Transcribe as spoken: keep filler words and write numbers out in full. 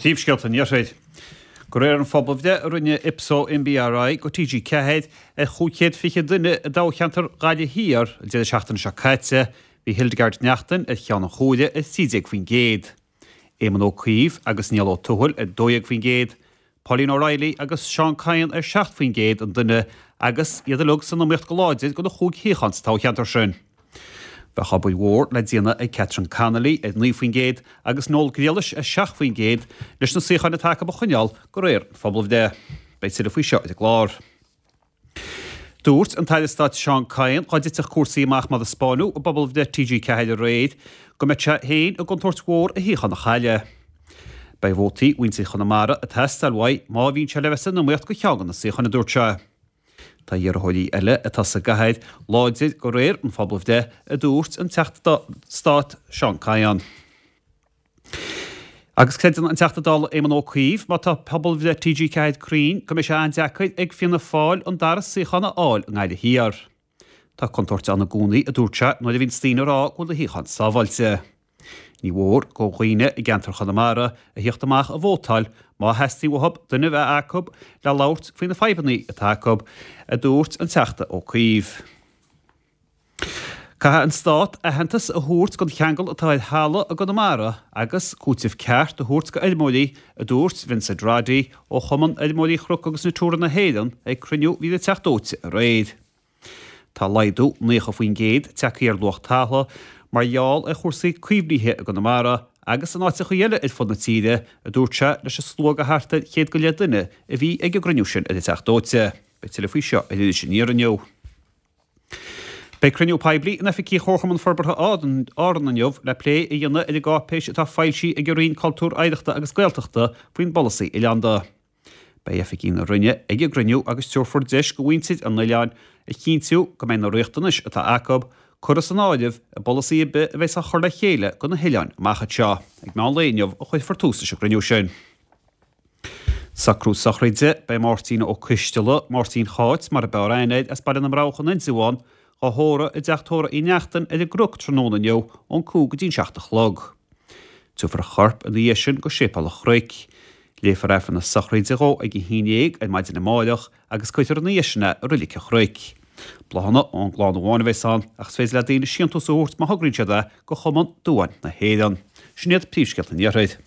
Tíbsgelta níosaid. Go réir an fphobal runne ipso in B R I go T G cehéid a chúchéad fiche duine a dácheantar gáide híar de seachtain se caite hí Hildegard neachtain a cheanna chúide a síideag faoin géad. Éman ó Caoimh agus níl ó tuhuil a dóag faoin géad. Pauline O'Reilly agus Sean Cain ar seacht faoin géad an duine agus iad a lug san na miocht go láideid go na chúg híchans tácheantar sin. Ba chabú mhór le díana ag Catherine Connolly ag ní faoin géad agus nóil gréalis a seach faoin géad leis na suchan na take ba chuneal go réir phobal de. Beit siad a faoi seo ag glár. Dúirt an tailistát Sean Cain chuideach cuasaí amach má a Spáinú a bobbal de T G cehéid a réid go meit se héin a gontóirt mhór a híchan na chaile. Bei bhótaí uintí chunamara a testalhaid má bhín se lehesan na muocht go cheagan na suchan na dúirte. Tá dhear thuí eile a tas a gahaid láideid go réir an phobal de a dúirt an teachta stát Sean Cain. Agus creidir an teachtadála éman ó Caoimh má tá phobal de T G cehéid crín go mé sé an deacaid ag fianna fáil an dar suchanna áil an gaiide híar. Tá contorte anna gúnaí a dúirte nó a bhín stíine rá go le híchan sábhailte. Ní mhór go chuoine i gceantar chunamara a hiochtamach a bhótáil má heistí wahab duine bheith acob le láirt faoin na feibannaí a tacob a dúirt an teachta ó Caoimh. Catha an stát a hentas a thuirt go cheangal atá id hála a gonamara agus cútaimh ceart a thuirt go Eilmóí a dúirt Vincent Raddy ó chuman Eilmóí chruc agus na túra na héidan ag cruniú hí a teachtóite a réid. Tá laidú nécha faoin géad teachaí ar lucht tátha mar gheall a chuirsaí cuimhlíthe a gonamara agus an áite chuhéile i fud na tíide a dúirte leis a slóg a harta chéad go le duine a bhí ag go gruniú sin a teachtóite. Bei til faoi seo a dú sin níar an neo. Bei cruniú peblií in efficí chorcham an forbartha ádan áran an neomh le lé i dhéanana i gápéis atá fáilsí ag goíon cultúr aideachta agus gailteachta faoin bolasaí i leanda. Bei efficí na rinne ag gruniú agus tuairfur deis go bhaintiid an nailleáin i cíntiú go mé na réachtanis atá acob churas an áideh a bolasaí be a bheits a chuir le chéile go na heileáin machcha seo ag ná léonmh a chuid fortúsa se gruniú sin. Sacrú sachraide bei Martin ó Cuisteala, Martin Cháit mar a beráineid as badan am ráchan in Zúán á thóra i deachtóra í neachtain i grúg tróna neo ón cúg dín seachtach log. Tú far charp a dhé sin go sépal a chruic. Léfar efan na sachraide ró ag i hínéig ag maidin na máileach agus cuitar na dhéisina a rulik a chruic. Blahanna an gláán bháin bhéán agus féis le daine síantú sa úirt má hagrin seada go chuman dúhain na héan. Snéad príomhscealt an dhearraid.